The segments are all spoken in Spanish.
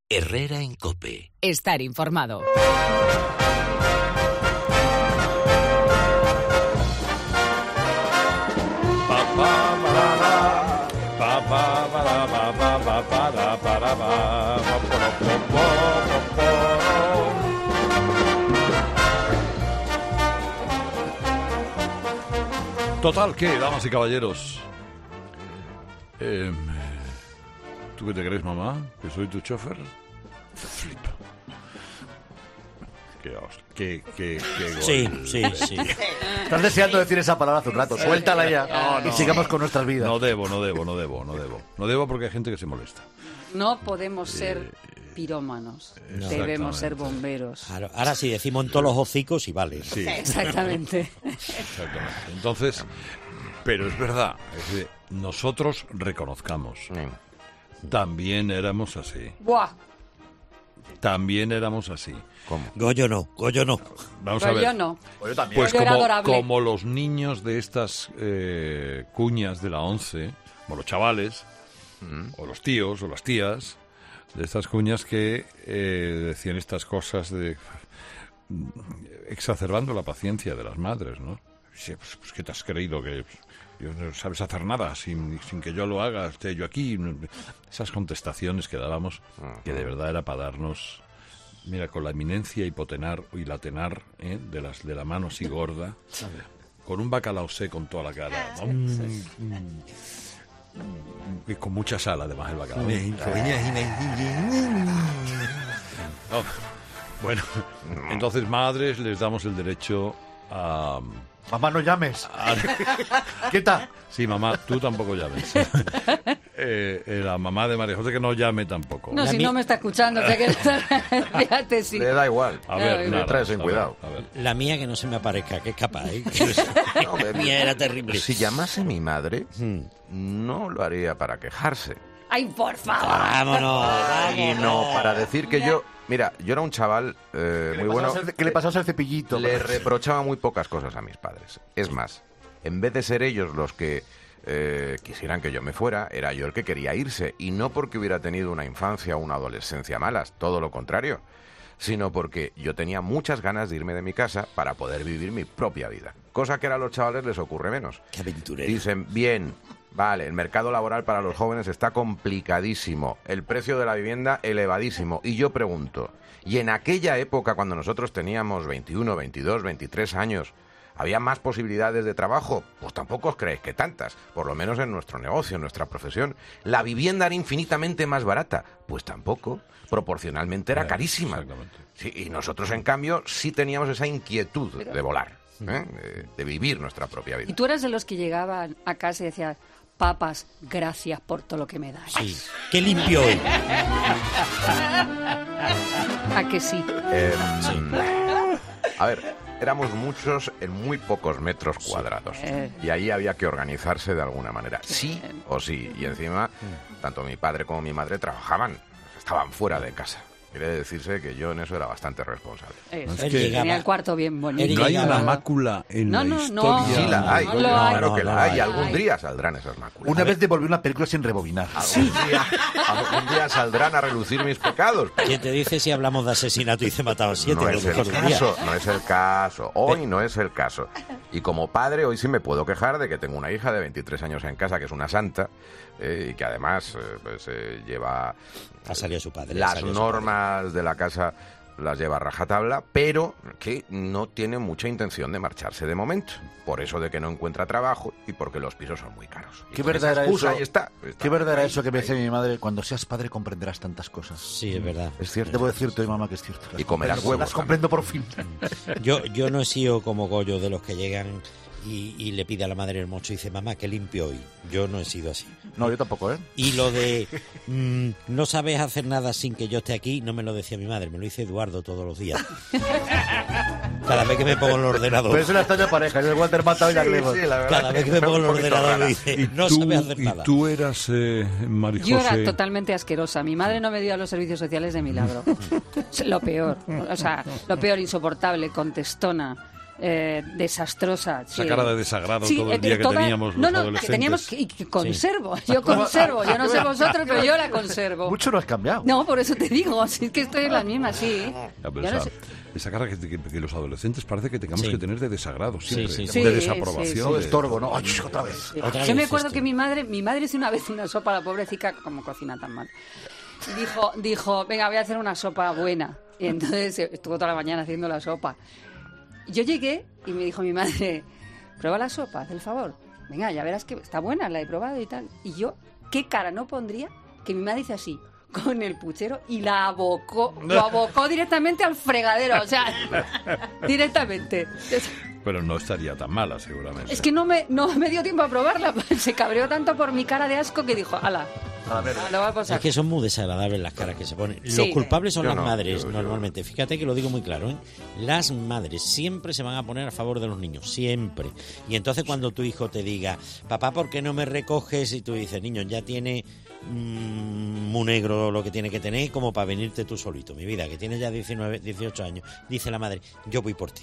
Herrera en COPE. Estar informado. Total, ¿qué, damas y caballeros? ¿Tú qué te crees, mamá? ¿Que soy tu chofer? Flipa. Qué gol. Sí. Estás deseando decir esa palabra hace un rato. Suéltala ya y sigamos con nuestras vidas. No debo porque hay gente que se molesta. No podemos ser pirómanos. Debemos ser bomberos. Claro, ahora sí decimos en todos los hocicos y vale. Sí. Exactamente. Entonces, pero es verdad, es decir, nosotros reconozcamos. También éramos así. ¡Buah! También éramos así. ¿Cómo? Goyo no. Vamos a ver. Yo no. Yo también. Pues Yo era adorable. como los niños de estas cuñas de la 11, o los chavales, o los tíos, o las tías, de estas cuñas que decían estas cosas exacerbando la paciencia de las madres, ¿no? Sí, pues ¿qué te has creído? Que no sabes hacer nada sin que yo lo haga, esté yo aquí. Esas contestaciones que dábamos, que de verdad era para darnos, mira, con la eminencia y la tenar de la mano así gorda, con un bacalao seco en toda la cara, y con mucha sal además el bacalao. Bueno, entonces madres les damos el derecho a... Mamá, no llames. ¿Qué tal? Sí, mamá, tú tampoco llames. La mamá de María José que no llame tampoco. No, si no me está escuchando, fíjate, sí. Le da igual. A ver, le traes en cuidado. A ver. La mía que no se me aparezca, que es capaz, ¿eh? La mía era terrible. Si llamase mi madre, no lo haría para quejarse. ¡Ay, por favor! Vámonos. Sino para decir que yo... Mira, yo era un chaval muy bueno... Que le pasase el cepillito. Le reprochaba muy pocas cosas a mis padres. Es más, en vez de ser ellos los que quisieran que yo me fuera, era yo el que quería irse. Y no porque hubiera tenido una infancia o una adolescencia malas, todo lo contrario, sino porque yo tenía muchas ganas de irme de mi casa para poder vivir mi propia vida. Cosa que ahora a los chavales les ocurre menos. Qué aventurero. Dicen, bien, vale, el mercado laboral para los jóvenes está complicadísimo, el precio de la vivienda elevadísimo. Y yo pregunto, ¿y en aquella época cuando nosotros teníamos 21, 22, 23 años, había más posibilidades de trabajo? Pues tampoco os creéis que tantas, por lo menos en nuestro negocio, en nuestra profesión. ¿La vivienda era infinitamente más barata? Pues tampoco, proporcionalmente era carísima. Exactamente. Sí, y nosotros, en cambio, sí teníamos esa inquietud de volar, de vivir nuestra propia vida. ¿Y tú eras de los que llegaban a casa y decías, papas, gracias por todo lo que me das? Sí. Qué limpio hoy. ¿A que sí? A ver, éramos muchos en muy pocos metros cuadrados. Y ahí había que organizarse de alguna manera. Sí o sí. Y encima, tanto mi padre como mi madre trabajaban, estaban fuera de casa. Quiere decirse que yo en eso era bastante responsable. Eso. Es que Tenía el cuarto bien bonito. no hay una mácula en la historia. Sí la hay, No lo hay. claro que la hay. hay. Algún día saldrán esas máculas. Una vez devolví una película sin rebobinar. Algún día saldrán a relucir mis pecados. ¿Quién te dice si hablamos de asesinato y se mataba 7? No es el caso, no es el caso. Hoy no es el caso. Y como padre, hoy sí me puedo quejar de que tengo una hija de 23 años en casa, que es una santa, y que además lleva... Ha salido su padre. Las normas de la casa las lleva a rajatabla, pero que no tiene mucha intención de marcharse de momento. Por eso de que no encuentra trabajo y porque los pisos son muy caros. ¿Qué verdad era eso? Ahí está. ¿Qué verdad era eso que me decía mi madre? Cuando seas padre comprenderás tantas cosas. Sí, es verdad. Es cierto. Debo decirte hoy, mamá, que es cierto. Y comerás huevos. Las comprendo por fin. Yo no he sido como Goyo de los que llegan y le pide a la madre el mocho y dice, mamá, que limpio hoy. Yo no he sido así. No, yo tampoco, ¿eh? Y lo de no sabes hacer nada sin que yo esté aquí, no me lo decía mi madre, me lo dice Eduardo todos los días. Cada vez que me pongo en el ordenador. Pero es una extraña pareja, yo el Walter Matthau y la Clemos. Cada vez que me pongo en el ordenador me dice, no sabes hacer nada. ¿Y tú eras, María José? Yo era totalmente asquerosa. Mi madre no me dio a los servicios sociales de milagro. Lo peor. O sea, lo peor, insoportable, contestona. desastrosa. Esa sí. cara de desagrado Sí, todo el día que teníamos los adolescentes. Que teníamos y que conservo. Yo conservo. Yo no sé vosotros, pero yo la conservo. Mucho no has cambiado. No, por eso te digo, así es que estoy en la misma, sí. Ya, pero Yo no esa, sé. esa cara que los adolescentes parece que tengamos que tener de desagrado siempre, Sí, sí. de Sí, desaprobación. sí, sí. Todo de- estorbo, ¿no? Ay, otra vez. Otra Yo me vez acuerdo esto. que mi madre hizo una vez una sopa, la pobrecita, como cocina tan mal. Dijo, venga, voy a hacer una sopa buena. Y entonces estuvo toda la mañana haciendo la sopa. Yo llegué y me dijo mi madre, prueba la sopa, haz el favor. Venga, ya verás que está buena, la he probado y tal. Y yo, ¿qué cara no pondría que mi madre hizo así, con el puchero, y lo abocó directamente al fregadero? O sea, directamente. Pero no estaría tan mala, seguramente. Es que no me dio tiempo a probarla. Se cabreó tanto por mi cara de asco que dijo, ala, lo va a pasar. Es que son muy desagradables las caras que se ponen. Sí. Los culpables son Yo las no, madres, yo- normalmente. Fíjate que lo digo muy claro, ¿eh? Las madres siempre se van a poner a favor de los niños, siempre. Y entonces cuando tu hijo te diga, papá, ¿por qué no me recoges? Y tú dices, niño, ya tiene muy negro lo que tiene que tener como para venirte tú solito, mi vida, que tiene ya 19, 18 años. Dice la madre, yo voy por ti.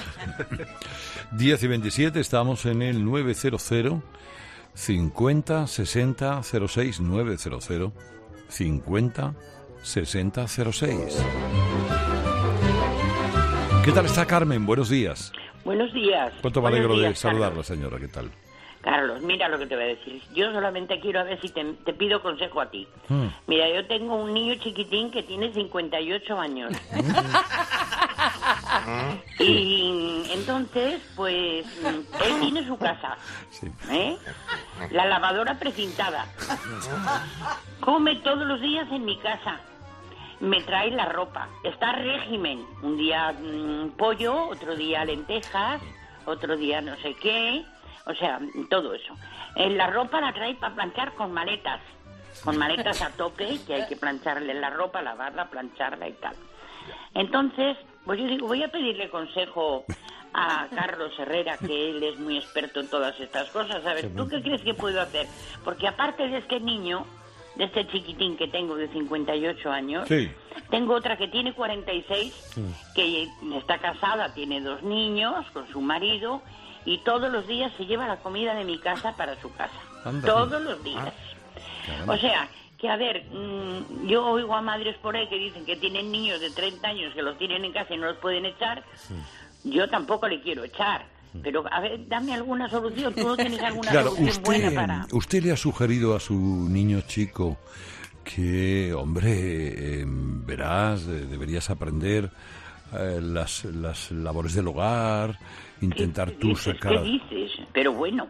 10 y 27, estamos en el 900 50 60 06 900 50 60 06. ¿Qué tal está Carmen? Buenos días. Buenos días. Cuánto me Buenos alegro de días, saludarla, señora. ¿Qué tal? Carlos, mira lo que te voy a decir. Yo solamente quiero a ver si te pido consejo a ti. Mira, yo tengo un niño chiquitín que tiene 58 años. Y entonces, pues, él tiene su casa. Sí. ¿Eh? La lavadora precintada. Come todos los días en mi casa. Me trae la ropa. Está a régimen. Un día pollo, otro día lentejas, otro día no sé qué. O sea, todo eso. La ropa la trae para planchar con maletas a tope, que hay que plancharle la ropa, lavarla, plancharla y tal. Entonces, pues yo digo, voy a pedirle consejo a Carlos Herrera, que él es muy experto en todas estas cosas. A ver, ¿tú qué crees que puedo hacer? Porque aparte de este niño, de este chiquitín que tengo de 58 años, Sí. tengo otra que tiene 46, que está casada, tiene 2 niños con su marido, y todos los días se lleva la comida de mi casa para su casa. Anda. Todos los días. O sea, que a ver, yo oigo a madres por ahí que dicen que tienen niños de 30 años que los tienen en casa y no los pueden echar. Yo tampoco le quiero echar. Pero, a ver, dame alguna solución. ¿Tú no tienes alguna Claro, solución buena para...? usted le ha sugerido a su niño chico que, hombre, verás, deberías aprender las labores del hogar, intentar ¿Qué tú dices? sacar... ¿Qué dices? Pero bueno.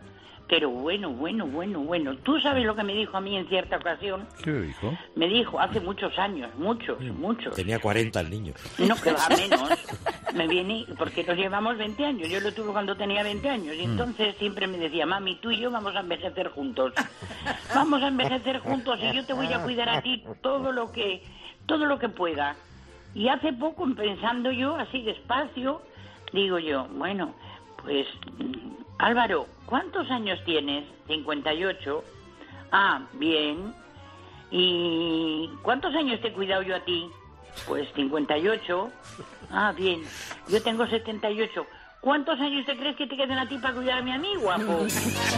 Tú sabes lo que me dijo a mí en cierta ocasión. ¿Qué le dijo? Me dijo hace muchos años, muchos. Tenía 40 el niño. No, que va menos. Me viene, porque nos llevamos 20 años. Yo lo tuve cuando tenía 20 años. Y entonces siempre me decía, mami, tú y yo vamos a envejecer juntos. Vamos a envejecer juntos y yo te voy a cuidar a ti todo lo que pueda. Y hace poco, pensando yo así despacio, digo yo, bueno, pues, Álvaro, ¿cuántos años tienes? 58. Ah, bien. ¿Y cuántos años te he cuidado yo a ti? Pues 58. Ah, bien. Yo tengo 78. ¿Cuántos años te crees que te quedan a ti para cuidar a mi amigo, guapo?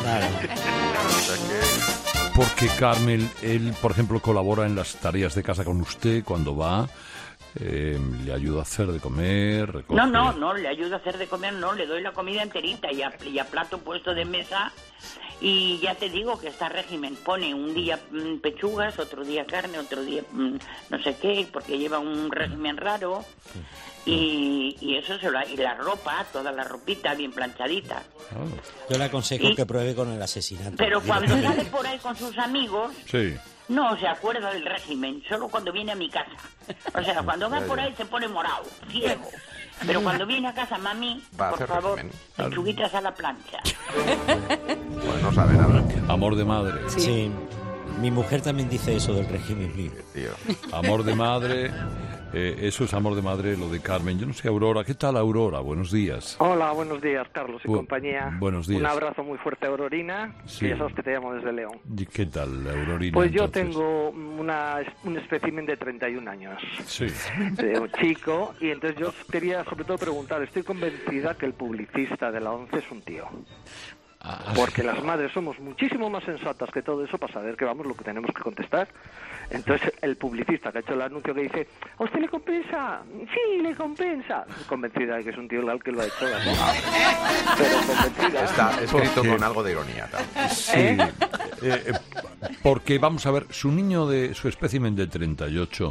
Porque Carmen, él, por ejemplo, colabora en las tareas de casa con usted cuando va, le ayuda a hacer de comer, recoge... No, le ayudo a hacer de comer, no, le doy la comida enterita y a plato puesto de mesa. Y ya te digo que está a régimen. Pone un día pechugas, otro día carne, otro día no sé qué, porque lleva un régimen raro. Y eso y la ropa, toda la ropita bien planchadita. Yo le aconsejo que pruebe con el asesinato. Pero cuando sale por ahí con sus amigos, Sí. no se acuerda del régimen, solo cuando viene a mi casa. O sea, cuando va por ahí se pone morado, ciego. Pero cuando viene a casa, mami, Va a por hacer favor, régimen. pechuguitas a la plancha. Pues no sabe nada. Amor de madre. Sí. Mi mujer también dice eso del régimen mío. Tío. Amor de madre, eso es amor de madre, lo de Carmen. Yo no sé, Aurora, ¿qué tal, Aurora? Buenos días. Hola, buenos días, Carlos y compañía. Buenos días. Un abrazo muy fuerte a Aurorina, Sí. que ya sabes que te llamo desde León. ¿Y qué tal, Aurorina? Pues yo entonces? tengo un espécimen de 31 años, Sí. de un chico, y entonces yo quería sobre todo preguntar, estoy convencida que el publicista de la ONCE es un tío. Porque las madres somos muchísimo más sensatas que todo eso para saber que vamos lo que tenemos que contestar. Entonces el publicista que ha hecho el anuncio que dice ¿a usted le compensa? Sí, le compensa. Convencida de que es un tío legal que lo ha hecho, ¿no? Pero convencida. Está escrito ¿Por qué? con algo de ironía también. Sí, porque vamos a ver, su niño de su espécimen de 38,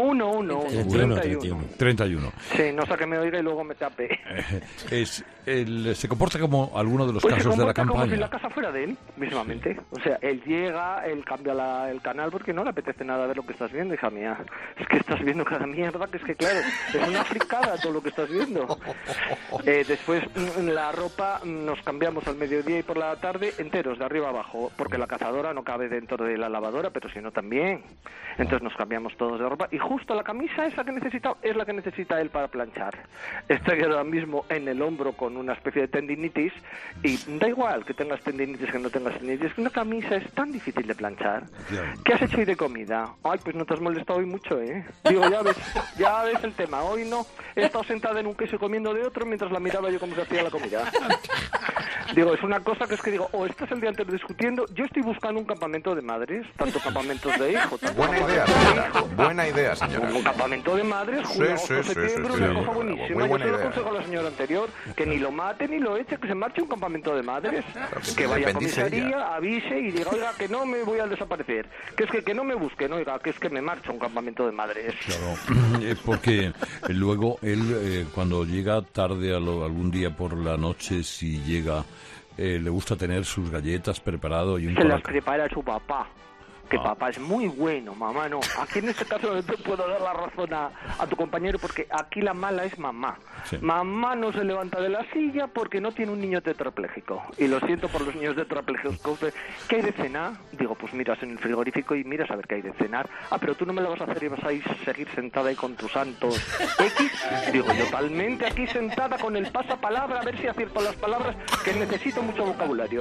31. Sí, no sé que me oiga y luego me tape. Se comporta como alguno de los Pues se casos de la comporta como si campaña. la casa fuera de él, mismamente. O sea, él llega, él cambia el canal porque no le apetece nada ver lo que estás viendo, hija mía. Es que estás viendo cada mierda, que es que claro, es una fricada todo lo que estás viendo. Después, la ropa nos cambiamos al mediodía y por la tarde enteros, de arriba abajo, porque la cazadora no cabe dentro de la lavadora, pero si no también. Entonces nos cambiamos todos de ropa y justo la camisa esa que necesita es la que necesita él para planchar. Estoy ahora mismo en el hombro con una especie de tendinitis y da igual que tengas tendinitis que no tengas tendinitis, que una camisa es tan difícil de planchar. ¿Qué has hecho hoy de comida? Ay, pues no te has molestado hoy mucho, ¿eh? Digo, ya ves el tema. Hoy no, he estado sentada en un queso comiendo de otro mientras la miraba yo cómo se hacía la comida. Digo, es una cosa que es que digo, estás el día antes discutiendo, yo estoy buscando un campamento de madres, tanto campamentos de hijos, tanto Buena idea, campamentos de señora. hijos. Buena idea, señora. Un campamento de madres, junio, agosto, septiembre, una cosa buenísima. Muy Yo buena se lo idea. aconsejo a la señora anterior, que ni lo mate ni lo eche, que se marche a un campamento de madres, que que se vaya a independice comisaría, ella. avise y diga, oiga, que no me voy a desaparecer, que es que no me busquen, oiga, que es que me marcho a un campamento de madres. Claro, porque luego él, cuando llega tarde algún día por la noche, si llega, le gusta tener sus galletas preparado y un Se las colacao. prepara su papá. Que papá es muy bueno, mamá no. Aquí en este caso no te puedo dar la razón a tu compañero porque aquí la mala es mamá. Sí. Mamá no se levanta de la silla porque no tiene un niño tetrapléjico. Y lo siento por los niños tetrapléjicos. ¿Qué hay de cenar? Digo, pues miras en el frigorífico y miras a ver qué hay de cenar. Ah, pero tú no me lo vas a hacer y vas a seguir sentada ahí con tus santos X. Digo, yo totalmente aquí sentada con el pasapalabra a ver si acierto las palabras que necesito mucho vocabulario.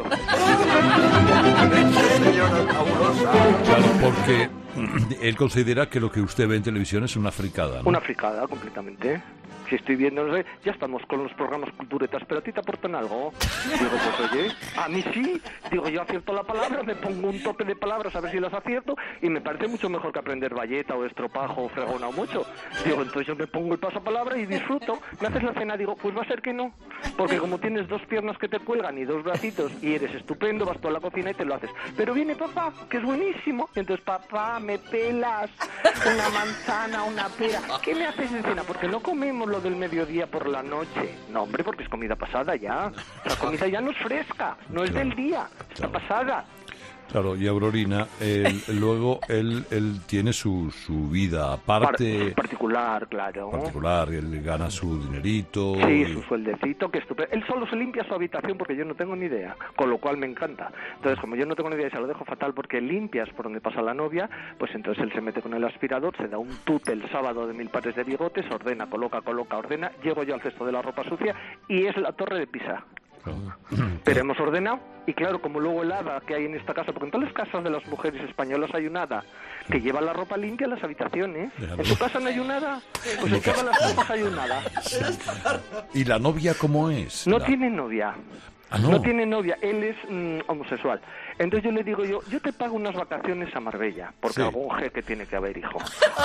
Claro, porque él considera que lo que usted ve en televisión es una fricada, ¿no? Una fricada, completamente. Si estoy viendo, no sé, ya estamos con los programas culturetas, pero a ti te aportan algo. Digo, pues oye, a mí sí. Digo, yo acierto la palabra, me pongo un tope de palabras a ver si las acierto y me parece mucho mejor que aprender valleta o estropajo o fregona o mucho. Digo, entonces yo me pongo el pasapalabra y disfruto. Me haces la cena, digo, pues va a ser que no. Porque como tienes dos piernas que te cuelgan y dos bracitos y eres estupendo, vas tú a la cocina y te lo haces. Pero viene papá, que es buenísimo. Y entonces, papá, me pelas una manzana, una pera. ¿Qué me haces de cena? Porque no comemos lo del mediodía por la noche. No, hombre, porque es comida pasada ya. La comida ya no es fresca, no es del día, está pasada. Claro, y Aurorina, luego él tiene su vida aparte, Particular, claro. particular, él gana su dinerito. Sí, y- su sueldecito, que estupendo. Él solo se limpia su habitación porque yo no tengo ni idea, con lo cual me encanta. Entonces, como yo no tengo ni idea y se lo dejo fatal porque limpias por donde pasa la novia, pues entonces él se mete con el aspirador, se da un tute el sábado de 1000 pares de bigotes, ordena, coloca, ordena, llego yo al cesto de la ropa sucia y es la torre de Pisa. Pero hemos ordenado y claro, como luego el hada que hay en esta casa, porque en todas las casas de las mujeres españolas hay un hada que lleva la ropa limpia a las habitaciones. ¿En tu casa no hay un hada? Pues en todas las casas hay un hada. ¿Y la novia cómo es? No La- tiene novia. Ah, ¿no? No tiene novia, él es homosexual. Entonces yo le digo yo te pago unas vacaciones a Marbella, porque Sí. algún jeque tiene que haber, hijo.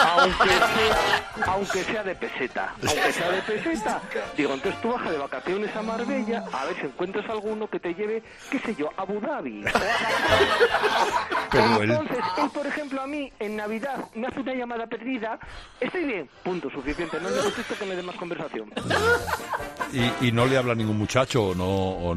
Aunque sea de peseta. Digo, entonces tú baja de vacaciones a Marbella, a ver si encuentras alguno que te lleve, qué sé yo, a Abu Dhabi. Pero él- Entonces, él, por ejemplo, a mí, en Navidad, me hace una llamada perdida, estoy bien, punto, suficiente, no necesito que me dé más conversación. ¿Y no le habla ningún muchacho o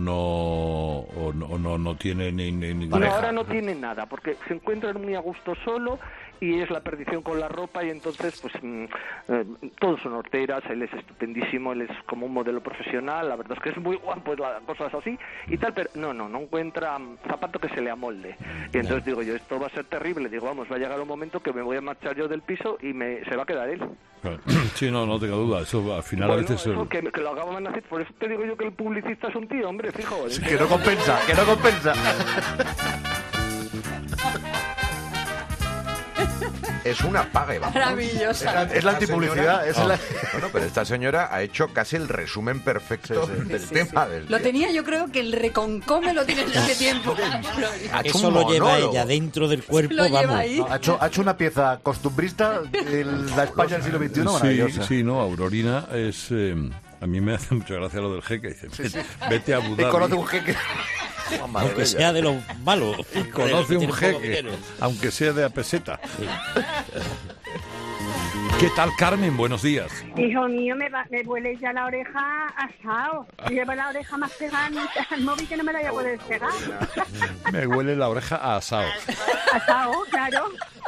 no tiene ni No, pareja? ahora no tiene nada, porque se encuentran muy a gusto solo y es la perdición con la ropa, y entonces pues todos son horteras, él es estupendísimo, él es como un modelo profesional, la verdad es que es muy guapo, cosas así y tal, pero no encuentra zapato que se le amolde. Y entonces digo yo, esto va a ser terrible, digo, vamos, va a llegar un momento que me voy a marchar yo del piso y se va a quedar él. Sí, no tengo duda, eso al final bueno, a veces... eso, que lo acaban de hacer, por eso te digo yo que el publicista es un tío, hombre, fijo. Sí, que no compensa. Es una paga, Eva. Maravillosa. Es la antipublicidad. Bueno, pero esta señora ha hecho casi el resumen perfecto del tema. Lo tenía, yo creo que el reconcome lo tiene desde hace tiempo. Eso lo lleva ella dentro del cuerpo, Lo lleva vamos. ahí. Ha hecho una pieza costumbrista de la España del siglo XXI maravillosa. Sí, no, Aurorina es... a mí me hace mucha gracia lo del jeque. Dice, vete a Abu Y Dhabi. conoce un jeque. Aunque sea de los malos. Y conoce un Tiene poco jeque, dinero. aunque sea de a peseta. ¿Qué tal, Carmen? Buenos días. Hijo mío, me huele ya la oreja asado. Llevo la oreja más pegada al móvil que no me la voy a poder pegar. Me huele la oreja a asado. Asado, claro.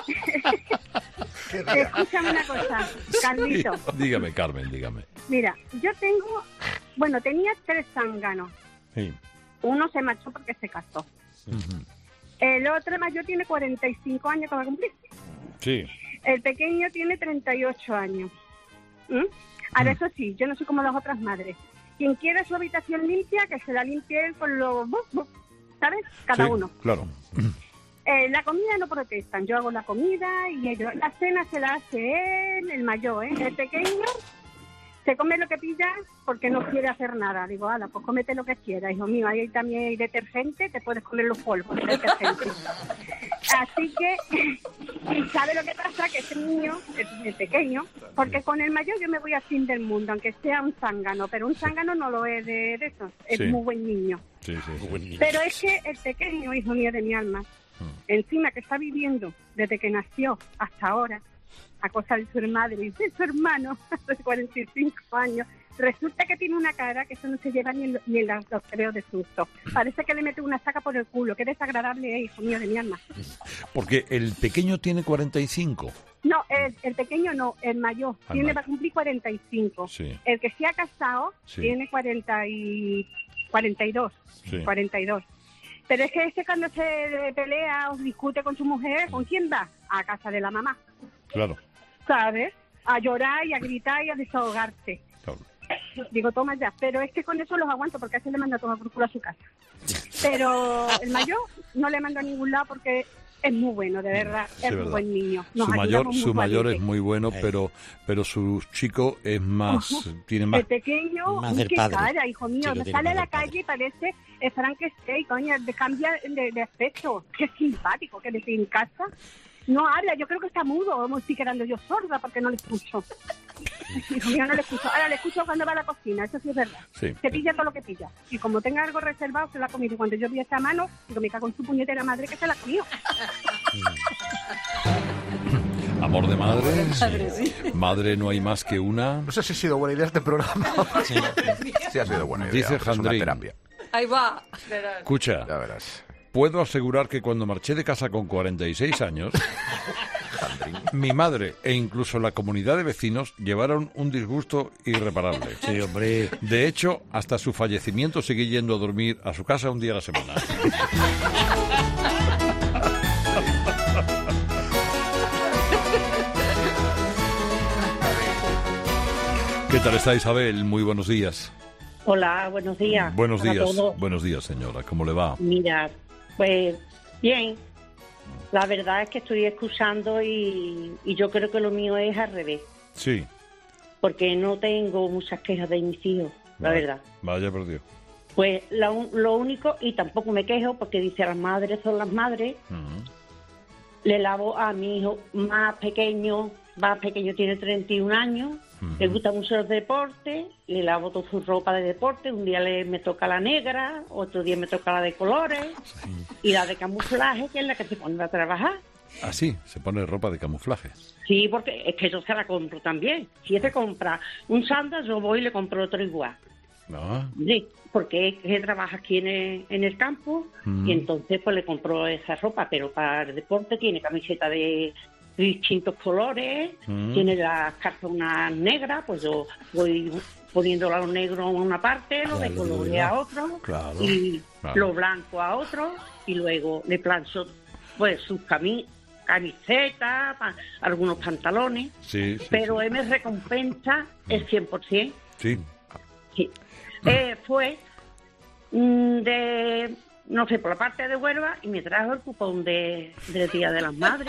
Escúchame una cosa, Carlito. Sí, dígame, Carmen, dígame. Mira, yo tenía 3 zánganos. Sí. Uno se marchó porque se casó. El otro mayor tiene 45 años que va a cumplir. Sí. El pequeño tiene 38 años. Ahora, eso sí, yo no soy como las otras madres. Quien quiera su habitación limpia, que se la limpie él con los... ¿Sabes? Cada uno. Claro. La comida no protestan. Yo hago la comida y ellos... La cena se la hace él, el mayor, ¿eh? El pequeño se come lo que pilla porque no quiere hacer nada. Digo, ala, pues cómete lo que quieras, hijo mío. Ahí también hay detergente, te puedes comer los polvos de detergente. Así que, ¿sabe lo que pasa? Que ese niño, el pequeño, porque con el mayor yo me voy al fin del mundo, aunque sea un zángano, pero un zángano no lo es de eso, es muy buen niño. Sí. Pero es que el pequeño, hijo mío de mi alma, encima que está viviendo desde que nació hasta ahora, a cosa de su madre y de su hermano, hace 45 años, resulta que tiene una cara que eso no se lleva ni en los creos de susto. Parece que le mete una saca por el culo. Qué desagradable es, hijo mío de mi alma. Porque el pequeño tiene 45. No, el pequeño no, el mayor. Va a cumplir 45. Sí. El que se ha casado tiene 42. Sí. 42. Pero es que ese cuando se pelea o discute con su mujer, ¿con quién va? A casa de la mamá. Claro. ¿Sabes? A llorar y a gritar y a desahogarse. Claro. Digo, toma ya. Pero es que con eso los aguanto porque a ese le manda a tomar por culo a su casa. Pero el mayor no le mando a ningún lado porque es muy bueno, de verdad. Es un buen niño. Su mayor es muy bueno, pero su chico es más... tiene más... El pequeño, más del qué padre. cara, hijo mío. Sí, me sale a la calle y parece Frankenstein, coño, cambia de aspecto. Qué simpático que le estoy en casa. No habla, yo creo que está mudo, me estoy quedando yo sorda porque no le escucho. Hijo mío, no le escucho. Ahora le escucho cuando va a la cocina, eso sí es verdad. Sí. Se pilla todo lo que pilla. Y como tenga algo reservado, se la ha comido. Y cuando yo vi esa mano, digo, me cago en su puñetera madre que se la comió. Amor de madre. Madre no hay más que una. No sé si ha sido buena idea este programa. Sí ha sido buena idea. Dice es una Jandrín. terapia. Ahí va. Escucha. Ya verás. Puedo asegurar que cuando marché de casa con 46 años, mi madre e incluso la comunidad de vecinos llevaron un disgusto irreparable. Sí, hombre. De hecho, hasta su fallecimiento seguí yendo a dormir a su casa un día a la semana. ¿Qué tal está, Isabel? Muy buenos días. Hola, buenos días. Buenos Hola a días, todos. buenos días, señora. ¿Cómo le va? Mira, pues bien. La verdad es que estoy escuchando y yo creo que lo mío es al revés. Sí. Porque no tengo muchas quejas de mis hijos, la verdad. Vaya por Dios. Pues lo único, y tampoco me quejo, porque dice las madres son las madres, le lavo a mi hijo más pequeño tiene 31 años, le gusta mucho el deporte, le lavo toda su ropa de deporte, un día me toca la negra, otro día me toca la de colores, y la de camuflaje, que es la que se pone a trabajar. Ah, sí, se pone ropa de camuflaje. Sí, porque es que yo se la compro también. Si él se compra un sándal, yo voy y le compro otro igual. No. Sí, porque es que trabaja aquí en el campo y entonces pues le compro esa ropa, pero para el deporte tiene camiseta de distintos colores, tiene las cartonas negras, pues yo voy poniendo lo negro a una parte, lo de colores a otro, y lo blanco a otro, y luego le plancho pues sus camisetas, algunos pantalones, pero él me recompensa el 100%. Sí. Fue de, no sé, por la parte de Huelva y me trajo el cupón del Día de las Madres.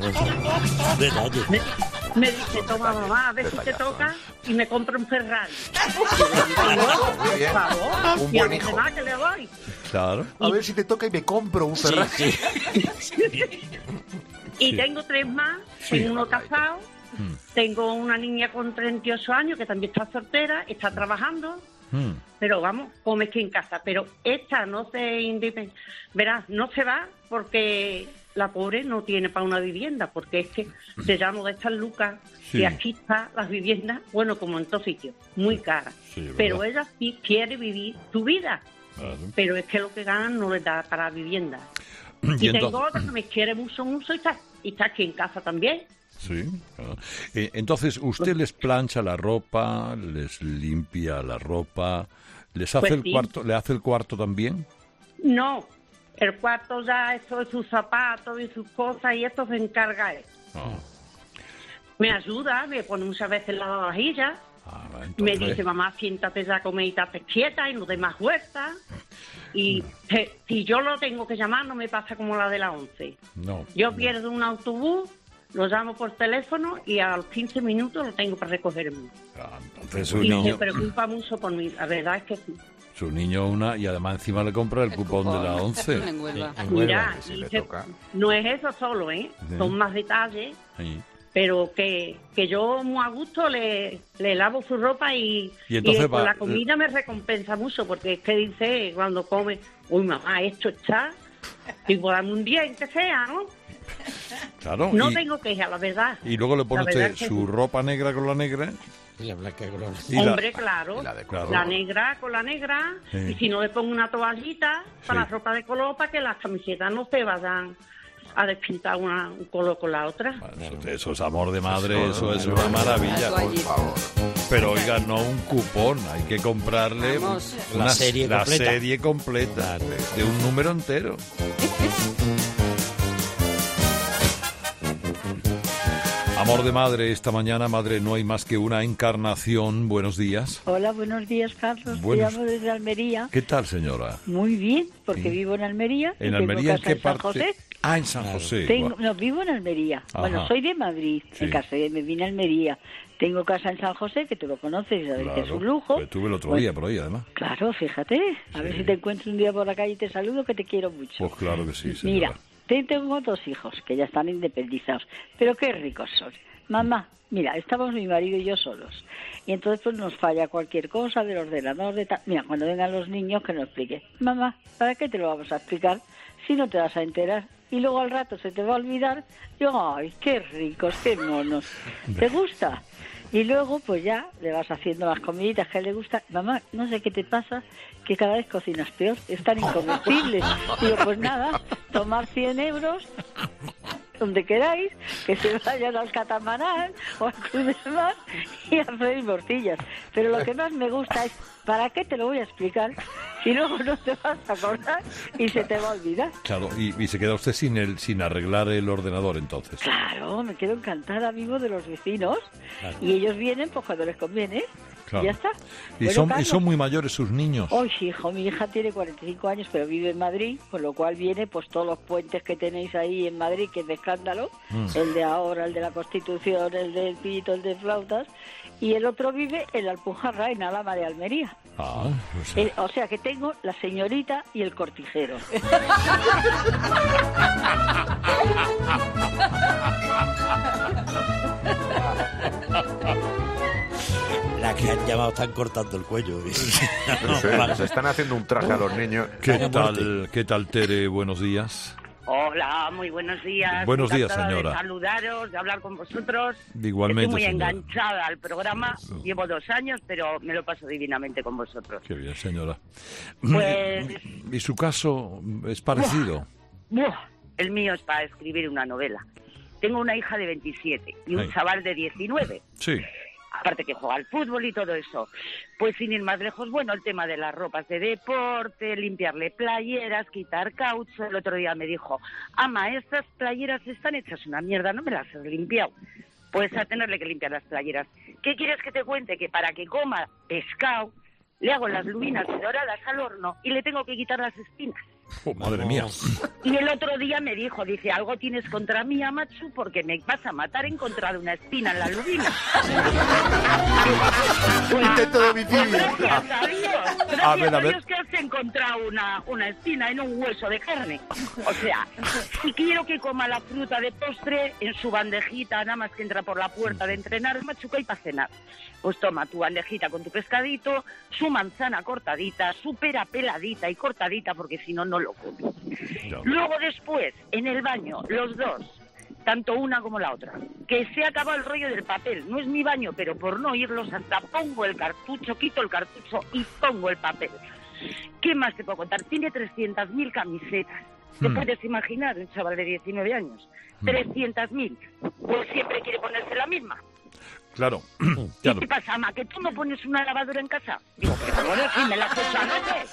Me dice, toma mamá, a ver si te toca, y me compra un Ferrari. Muy bien. Un Y a buen los hijo. demás que le doy. Claro. A ver si te toca y me compro un Ferrari. Y tengo 3 más, tengo uno casado, tengo una niña con 38 años que también está soltera, está trabajando, pero vamos, come aquí en casa. Pero esta no se independiza, verás, no se va porque la pobre no tiene para una vivienda, porque es que se llama de estas lucas y aquí están las viviendas, bueno, como en todos sitios, muy caras. Pero ella sí quiere vivir su vida, pero es que lo que ganan no les da para vivienda. Y tengo otra que me quiere mucho y está aquí en casa también. Sí. Entonces, ¿usted les plancha la ropa, les limpia la ropa, les hace el cuarto, le hace el cuarto también? No, el cuarto ya, esto de sus zapatos y sus cosas, y esto se encarga él. Me ayuda, me pone muchas veces la vajilla. Me dice, mamá, siéntate ya a comer y estate quieta y no des más vueltas. Y si yo lo tengo que llamar, no me pasa como la de la 11. Yo pierdo un autobús, lo llamo por teléfono y a los 15 minutos lo tengo para recogerme. Entonces, Y se preocupa mucho por mí, la verdad es que sí. Su niño y además encima le compra el cupón de la 11. Mira, no es eso solo, son más detalles. Pero que yo muy a gusto le lavo su ropa y con la comida me recompensa mucho, porque es que dice cuando come, uy mamá, esto está, y por un día en que sea, ¿no? Claro. No tengo queja, la verdad. Y luego le pone usted que su ropa negra con la negra. Y la blanca con la blanca. Hombre, claro. La negra con la negra. Y si no le pongo una toallita para la ropa de color, para que las camisetas no se vayan a despintar un color con la otra. Eso es amor de madre, eso es una maravilla. Por favor. Pero oiga, no un cupón, hay que comprarle la serie completa de un número entero. Amor de madre, esta mañana, madre, no hay más que una encarnación. Buenos días. Hola, buenos días, Carlos. Te llamo desde Almería. ¿Qué tal, señora? Muy bien, porque vivo en Almería. ¿En Almería en qué parte? San José. En San José. No, vivo en Almería. Ajá. Bueno, soy de Madrid, me casé, me vine a Almería. Tengo casa en San José, que tú lo conoces, sabes que es un lujo. Estuve el otro día por ahí, además. Claro, fíjate. A ver si te encuentro un día por la calle y te saludo, que te quiero mucho. Pues claro que sí, señora. Mira, tengo 2 hijos que ya están independizados, pero qué ricos son. Mamá, mira, estamos mi marido y yo solos. Y entonces pues nos falla cualquier cosa del ordenador, de tal. Mira, cuando vengan los niños que nos expliquen. Mamá, ¿para qué te lo vamos a explicar si no te vas a enterar? Y luego al rato se te va a olvidar. Yo, ay, qué ricos, qué monos. ¿Te gusta? Y luego pues ya le vas haciendo las comiditas que le gustan. Mamá, no sé qué te pasa, que cada vez cocinas peor, es tan incomestible. Digo, pues nada, tomar 100 euros... donde queráis, que se vayan al catamarán o al Cruz del Mar y a freír morcillas. Pero lo que más me gusta es, ¿para qué te lo voy a explicar si luego no te vas a acordar y se te va a olvidar? Claro, y se queda usted sin arreglar el ordenador, entonces. Claro, me quedo encantada, vivo de los vecinos, y ellos vienen pues cuando les conviene. Claro. Ya está. ¿Y son muy mayores sus niños? Hoy, hijo, mi hija tiene 45 años, pero vive en Madrid, con lo cual viene pues todos los puentes que tenéis ahí en Madrid, que es de escándalo, el de ahora, el de la Constitución, el del pito, el de flautas, y el otro vive en la Alpujarra, en Alhama de Almería. O sea que tengo la señorita y el cortijero. La que han llamado están cortando el cuello. Se están haciendo un traje a los niños. ¿Qué tal, Tere? Buenos días. Hola, muy buenos días. Buenos días, Encantada señora. de saludaros, de hablar con vosotros. Igualmente, estoy muy señora. enganchada al programa. Llevo 2 años, pero me lo paso divinamente con vosotros. Qué bien, señora. Pues... ¿Y su caso es parecido? El mío es para escribir una novela. tengo una hija de 27 y un Ay. chaval de 19. Sí. Aparte que juega al fútbol y todo eso. Pues sin ir más lejos, bueno, el tema de las ropas de deporte, limpiarle playeras, quitar caucho. El otro día me dijo, ama, estas playeras están hechas una mierda, no me las has limpiado. Pues a tenerle que limpiar las playeras. ¿Qué quieres que te cuente? Que para que coma pescado, le hago las lubinas doradas al horno y le tengo que quitar las espinas. Oh, madre mía. Y el otro día me dijo, dice, algo tienes contra mí, Amatsu, porque me vas a matar, he encontrado una espina en la lubina. Un intento de homicidio. Gracias a Dios, gracias A ver. a Dios que has encontrado una espina en un hueso de carne. O sea, si quiero que coma la fruta de postre en su bandejita, nada más que entra por la puerta de entrenar, Amatsu, ¿qué hay para cenar? Pues toma tu bandejita con tu pescadito, su manzana cortadita, su pera peladita y cortadita, porque si no, no lo come. Ya. Luego después, en el baño, los dos, tanto una como la otra, que se ha acabado el rollo del papel. No es mi baño, pero por no irlos hasta pongo el cartucho, quito el cartucho y pongo el papel. ¿Qué más te puedo contar? Tiene 300.000 camisetas. ¿Te puedes imaginar un chaval de 19 años? 300.000. Pues siempre quiere ponerse la misma. Claro. ¿Y Claro. qué pasa, ama? ¿Que tú no pones una lavadora en casa? Digo, pero bueno, si me la has puesto anoche.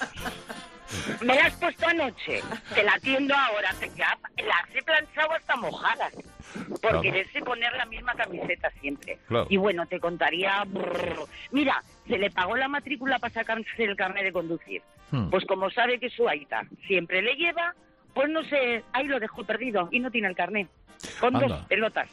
Me la has puesto anoche. Te la tiendo ahora. Las he planchado hasta mojadas. Por Claro. quererse poner la misma camiseta siempre. Claro. Y bueno, te contaría... Mira, se le pagó la matrícula para sacarse el carnet de conducir. Pues como sabe que su aita siempre le lleva, pues no sé, ahí lo dejó perdido y no tiene el carnet. Con Anda. 2 pelotas.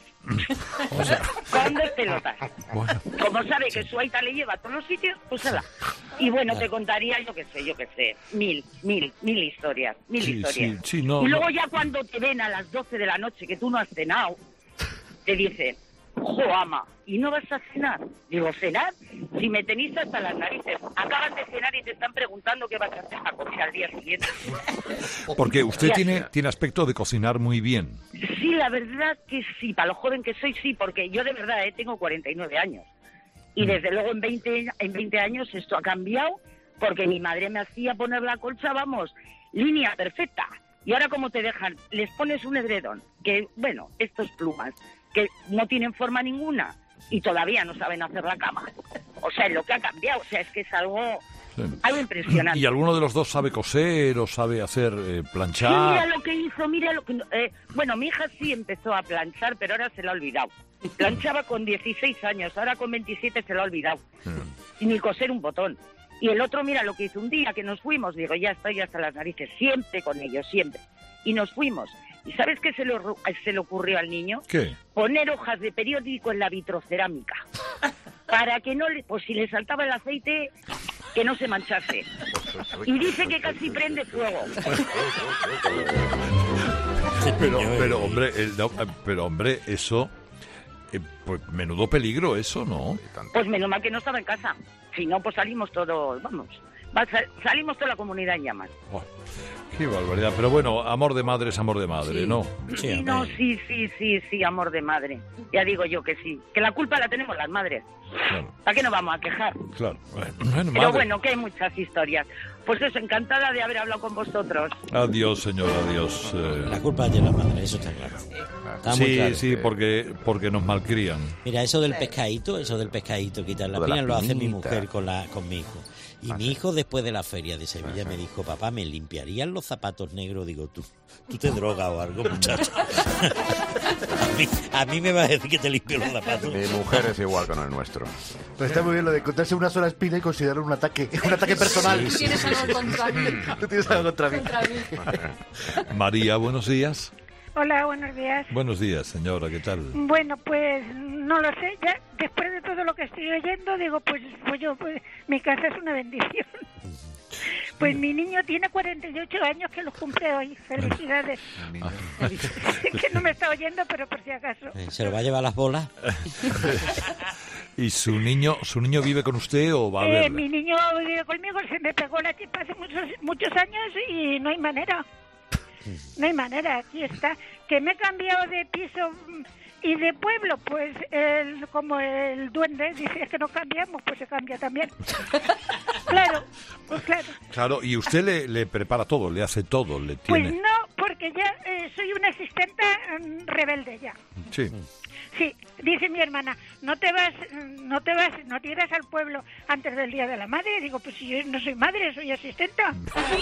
O sea, Con 2 pelotas. bueno. Como sabe que su aita le lleva a todos los sitios, pues ala. Y bueno, te contaría, yo qué sé, mil historias, Sí, historias. sí, no, y luego no. ya cuando te ven a las 12 de la noche que tú no has cenado, te dicen, ¡jo, ama! ¿Y no vas a cenar? Digo, ¿cenar? Si me tenéis hasta las narices. Acaban de cenar y te están preguntando qué vas a hacer para comer al día siguiente. Porque usted Ya. tiene aspecto de cocinar muy bien. Sí, la verdad que sí, para lo joven que soy, sí, porque yo de verdad tengo 49 años. Y desde luego en 20 años esto ha cambiado, porque mi madre me hacía poner la colcha, vamos, línea perfecta. Y ahora como te dejan, les pones un edredón, que, bueno, estos plumas, que no tienen forma ninguna, y todavía no saben hacer la cama. O sea, es lo que ha cambiado, o sea, es que es algo impresionante. ¿Y alguno de los dos sabe coser o sabe hacer Sí, planchar? mira lo que hizo, mira lo que... bueno, mi hija sí empezó a planchar, pero ahora se la ha olvidado. Planchaba con 16 años, ahora con 27 se la ha olvidado. Y ni coser un botón. Y el otro, mira lo que hizo un día que nos fuimos, digo, ya estoy hasta las narices, siempre con ellos, siempre. Y nos fuimos. ¿Y sabes qué se le ocurrió al niño? ¿Qué? Poner hojas de periódico en la vitrocerámica. Para que no le... Pues si le saltaba el aceite, que no se manchase. Y dice que casi prende fuego. Pero hombre, eso... pues menudo peligro eso, ¿no? Pues menos mal que no estaba en casa. Si no, pues salimos todos, vamos. Salimos toda la comunidad en llamas. Oh, qué barbaridad. Pero bueno, amor de madre es amor de madre, Sí. ¿no? Sí, No, hombre. sí, amor de madre. Ya digo yo que sí. Que la culpa la tenemos las madres. Claro, ¿Para qué nos vamos a quejar? claro. Bueno, Pero madre. bueno, que hay muchas historias. Pues eso, encantada de haber hablado con vosotros. Adiós, señor, adiós. La culpa es de la madre, eso está claro. Está muy Sí, claro. sí, porque nos malcrían. Mira, eso del pescadito, quitar la Lo de la espina, lo hace mi espinita. mujer con mi hijo. Y mi hijo, después de la feria de Sevilla, me dijo, papá, ¿me limpiarían los zapatos negros? Digo, tú te drogas o algo, muchacho. a mí me vas a decir que te limpio los zapatos. Mi mujer es igual con el nuestro. Pero está muy bien lo de encontrarse una sola espina y considerarlo un ataque personal. Tú tienes algo contra mí. Tú tienes algo contra mí. Contra mí. María, buenos días. Hola, buenos días. Buenos días, señora, ¿qué tal? Bueno, pues no lo sé, ya después de todo lo que estoy oyendo, digo, pues mi casa es una bendición. Pues mi niño tiene 48 años que los cumple hoy. Felicidades. Que no me está oyendo, pero por si acaso. ¿Se lo va a llevar las bolas? ¿Y su niño vive con usted o va a verle? Mi niño vive conmigo, se me pegó la chipa hace muchos años y no hay manera. No hay manera, aquí está. Que me he cambiado de piso y de pueblo, pues como el duende dice que no cambiamos, pues se cambia también. Claro, pues claro. Claro, y usted le prepara todo, le hace todo, le Pues tiene... no, porque ya soy una asistenta rebelde ya. Sí. Sí, dice mi hermana, no te irás al pueblo antes del Día de la Madre. Digo, pues si yo no soy madre, soy asistenta.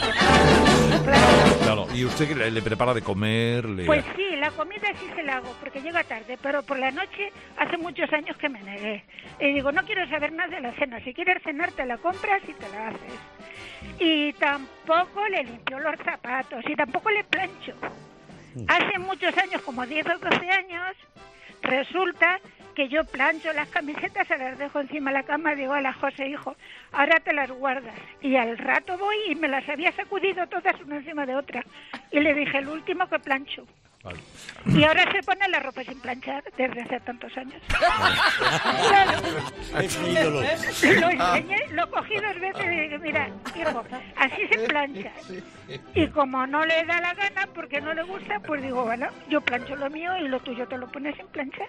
Claro, ¿y usted qué le prepara de comer? Pues sí, la comida sí se la hago, porque llega tarde, pero por la noche hace muchos años que me negué. Y digo, no quiero saber nada de la cena, si quieres cenar te la compras y te la haces. Y tampoco le limpio los zapatos, y tampoco le plancho. Hace muchos años, como 10 o 12 años... Resulta que yo plancho las camisetas, se las dejo encima de la cama, digo, hola José, hijo, ahora te las guardas. Y al rato voy y me las había sacudido todas una encima de otra. Y le dije, el último que plancho. Vale. Y ahora se pone la ropa sin planchar desde hace tantos años. Claro. Lo enseñé, lo cogí 2 veces y dije, mira, hijo, así se plancha. Y como no le da la gana, porque no le gusta, pues digo, bueno, yo plancho lo mío y lo tuyo te lo pones sin planchar.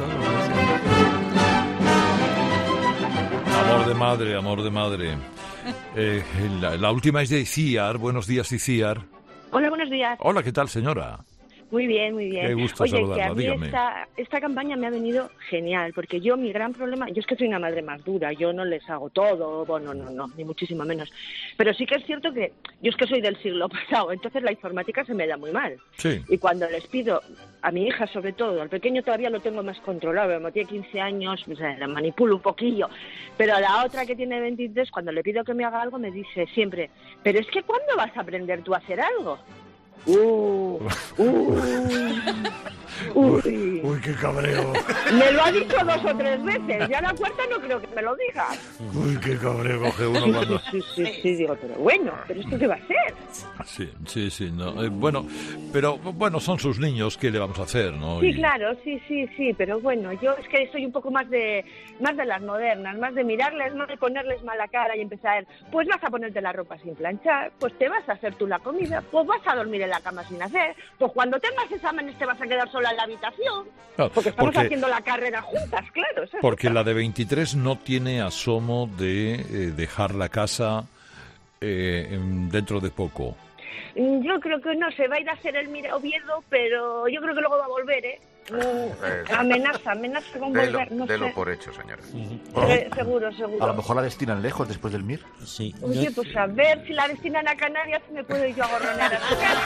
Amor de madre, amor de madre. La última es de Iciar. Buenos días, Iciar. Hola, buenos días. Hola, ¿qué tal, señora? Muy bien, muy bien. Qué gusto saludarla, que a mí dígame. esta campaña me ha venido genial, porque yo, mi gran problema, yo es que soy una madre más dura, yo no les hago todo, bueno, no, ni muchísimo menos. Pero sí que es cierto que yo es que soy del siglo pasado, entonces la informática se me da muy mal. Sí. Y cuando les pido, a mi hija sobre todo, al pequeño todavía lo tengo más controlado, como tiene 15 años, pues, la manipulo un poquillo, pero a la otra que tiene 23, cuando le pido que me haga algo, me dice siempre, pero es que ¿cuándo vas a aprender tú a hacer algo? Uy, qué cabreo. Me lo ha dicho 2 o 3 veces, ya la cuarta no creo que me lo diga. Uy, qué cabreo coge uno cuando... Sí, digo, pero ¿esto qué va a ser? Sí, no. Bueno, son sus niños, ¿qué le vamos a hacer, no? Sí, claro, sí, pero bueno, yo es que soy un poco más de las modernas, más de mirarles, más de ponerles mala cara y empezar, pues vas a ponerte la ropa sin planchar, pues te vas a hacer tú la comida, pues vas a dormir en la cama sin hacer, pues cuando tengas exámenes te vas a quedar sola en la habitación, claro, porque estamos haciendo la carrera juntas, claro. Porque la de 23 no tiene asomo de dejar la casa dentro de poco. Yo creo que no, se va a ir a hacer el Oviedo, pero yo creo que luego va a volver, ¿eh? Amenaza con volver, no sé. Delo por hecho, señora. Seguro. A lo mejor la destinan lejos después del MIR. Sí. Oye, pues a ver si la destinan a Canarias me puedo ir yo a gorronear a su casa.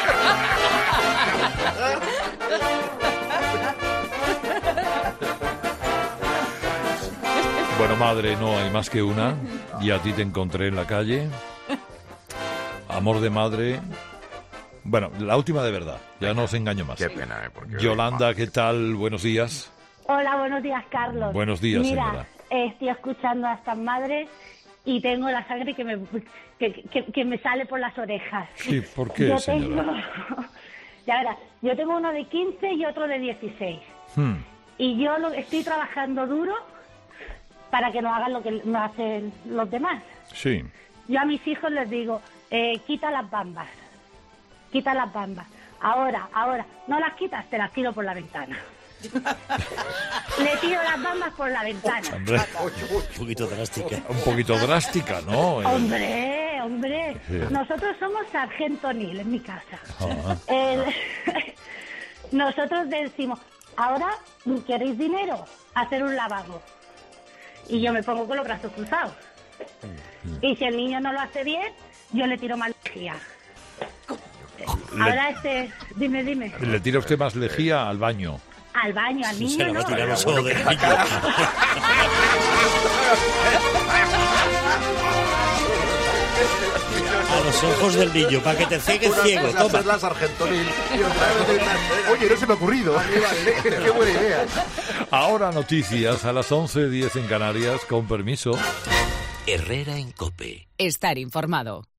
Bueno, madre, no hay más que una. Y a ti te encontré en la calle. Amor de madre. Bueno, la última de verdad. Ya no os engaño más. Qué pena, porque... Yolanda, ¿qué tal? Buenos días. Hola, buenos días, Carlos. Buenos días, Mira, señora. Estoy escuchando a estas madres y tengo la sangre que me sale por las orejas. Sí, ¿por qué, señora? Ya verás, yo tengo uno de 15 y otro de 16. Y yo estoy trabajando duro para que no hagan lo que no hacen los demás. Sí. Yo a mis hijos les digo, quita las bambas. Ahora, no las quitas, te las tiro por la ventana. Le tiro las bambas por la ventana. Hombre, un poquito drástica. Un poquito drástica, ¿no? Hombre. Sí. Nosotros somos Sargento Nil en mi casa. Nosotros decimos, ahora, ¿queréis dinero? Hacer un lavabo. Y yo me pongo con los brazos cruzados. Y si el niño no lo hace bien, yo le tiro más lejía. Ahora dime. ¿Le tira usted más lejía al baño? Al baño, al niño se lo va a tirar los ojos del niño. A los ojos del niño, para que te ciegue ciego. Toma. La Sargentonil. Oye, no se me ha ocurrido. Qué buena idea. Ahora noticias a las 11:10 en Canarias, con permiso. Herrera en COPE. Estar informado.